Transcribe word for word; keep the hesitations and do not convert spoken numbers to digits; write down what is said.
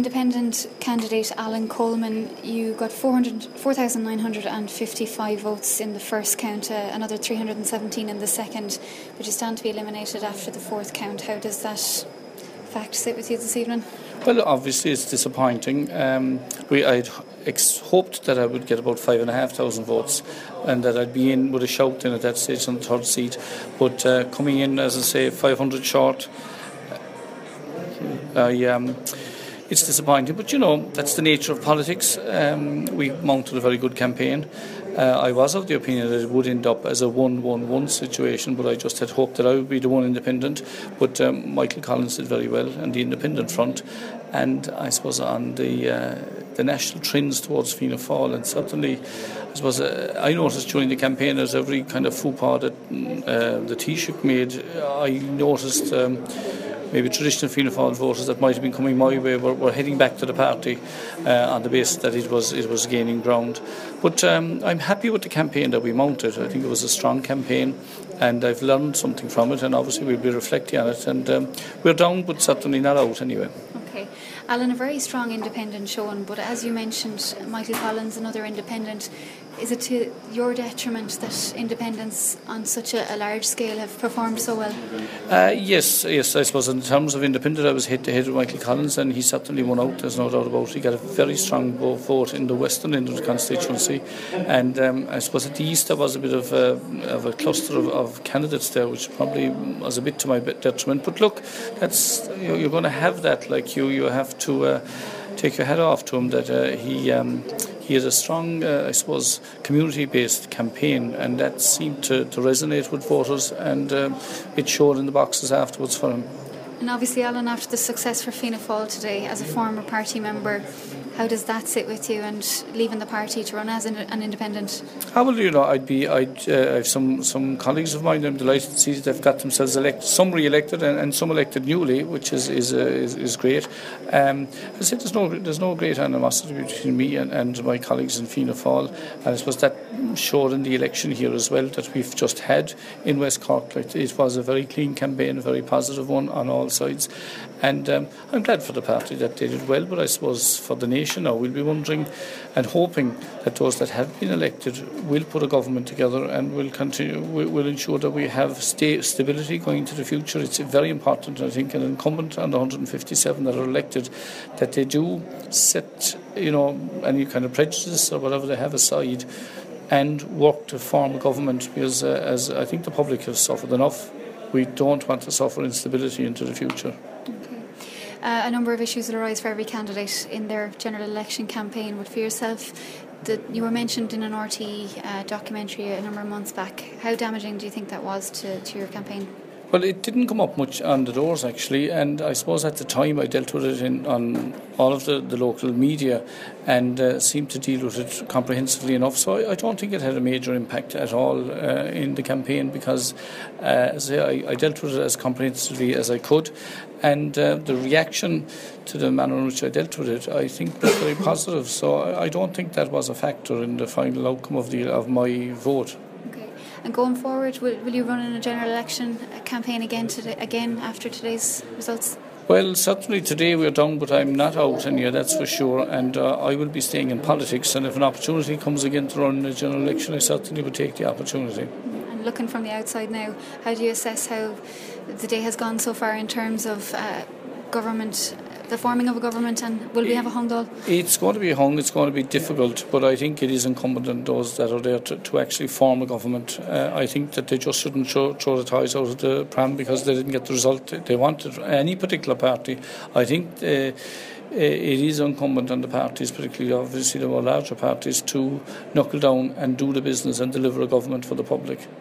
independent candidate Alan Coleman, you got four thousand nine hundred fifty-five votes in the first count, uh, another three hundred seventeen in the second, but you stand to be eliminated after the fourth count. How does that fact sit with you this evening? Well, obviously it's disappointing. Um, we I'd ex- hoped that I would get about five and a half thousand votes, and that I'd be in with a shout in at that stage on the third seat. But uh, coming in, as I say, five hundred short, I, um, it's disappointing. But you know, that's the nature of politics. Um, we mounted a very good campaign. Uh, I was of the opinion that it would end up as a one one one situation, but I just had hoped that I would be the one independent. But um, Michael Collins did very well on the independent front, and I suppose on the uh, the national trends towards Fianna Fáil, and certainly I suppose uh, I noticed during the campaign, as every kind of faux pas that uh, the Taoiseach made, I noticed um, maybe traditional Fianna Fáil voters that might have been coming my way were, were heading back to the party uh, on the basis that it was it was gaining ground. But um, I'm happy with the campaign that we mounted. I think it was a strong campaign, and I've learned something from it, and obviously we'll be reflecting on it. And um, we're down, but certainly not out anyway. Okay. Alan, a very strong independent showing, but as you mentioned, Michael Collins, another independent. Is it to your detriment that independents on such a, a large scale have performed so well? Uh, yes, yes. I suppose in terms of independent, I was head to head with Michael Collins, and he certainly won out. There's no doubt about it. He got a very strong vote in the western end of the constituency, and um, I suppose at the east there was a bit of a, of a cluster of, of candidates there, which probably was a bit to my detriment. But look, that's you're going to have that. Like you, you have to. Uh, take your hat off to him that uh, he um, he has a strong, uh, I suppose, community-based campaign, and that seemed to, to resonate with voters, and um, it showed in the boxes afterwards for him. And obviously, Alan, after the success for Fianna Fáil today, as a former party member, how does that sit with you, and leaving the party to run as an, an independent? Ah, well, you know, I'd be, I'd, uh, I have some, some colleagues of mine. I'm delighted to see that they've got themselves elected, some re-elected and, and some elected newly, which is is uh, is, is great. Um, I said there's no there's no great animosity between me and, and my colleagues in Fianna Fáil, and I suppose that showed in the election here as well that we've just had in West Cork. Like, it was a very clean campaign, a very positive one on all sides, and um, I'm glad for the party that they did well. But I suppose for the nation now, we'll be wondering and hoping that those that have been elected will put a government together and will continue, will, will ensure that we have sta- stability going into the future. It's very important, I think, an incumbent on the one hundred fifty-seven that are elected, that they do set, you know, any kind of prejudice or whatever they have aside, and work to form a government, because uh, as I think the public has suffered enough, we don't want to suffer instability into the future. Okay. Uh, a number of issues will arise for every candidate in their general election campaign, but for yourself, the, you were mentioned in an R T E uh, documentary a number of months back. How damaging do you think that was to, to your campaign? Well, it didn't come up much on the doors, actually, and I suppose at the time I dealt with it in, on all of the, the local media, and uh, seemed to deal with it comprehensively enough. So I, I don't think it had a major impact at all uh, in the campaign, because uh, as I, say, I, I dealt with it as comprehensively as I could, and uh, the reaction to the manner in which I dealt with it, I think, was very positive. So I, I don't think that was a factor in the final outcome of the of my vote. And going forward, will, will you run in a general election campaign again today, again after today's results? Well, certainly today we're down, but I'm not out any, that's for sure, and uh, I will be staying in politics, and if an opportunity comes again to run in a general election, I certainly would take the opportunity. And looking from the outside now, how do you assess how the day has gone so far in terms of uh, government, the forming of a government, and will we have a hung Dáil? It's going to be hung, it's going to be difficult, but I think it is incumbent on those that are there to, to actually form a government. Uh, I think that they just shouldn't throw, throw the toys out of the pram because they didn't get the result they wanted. Any particular party, I think uh, it is incumbent on the parties, particularly obviously the more larger parties, to knuckle down and do the business and deliver a government for the public.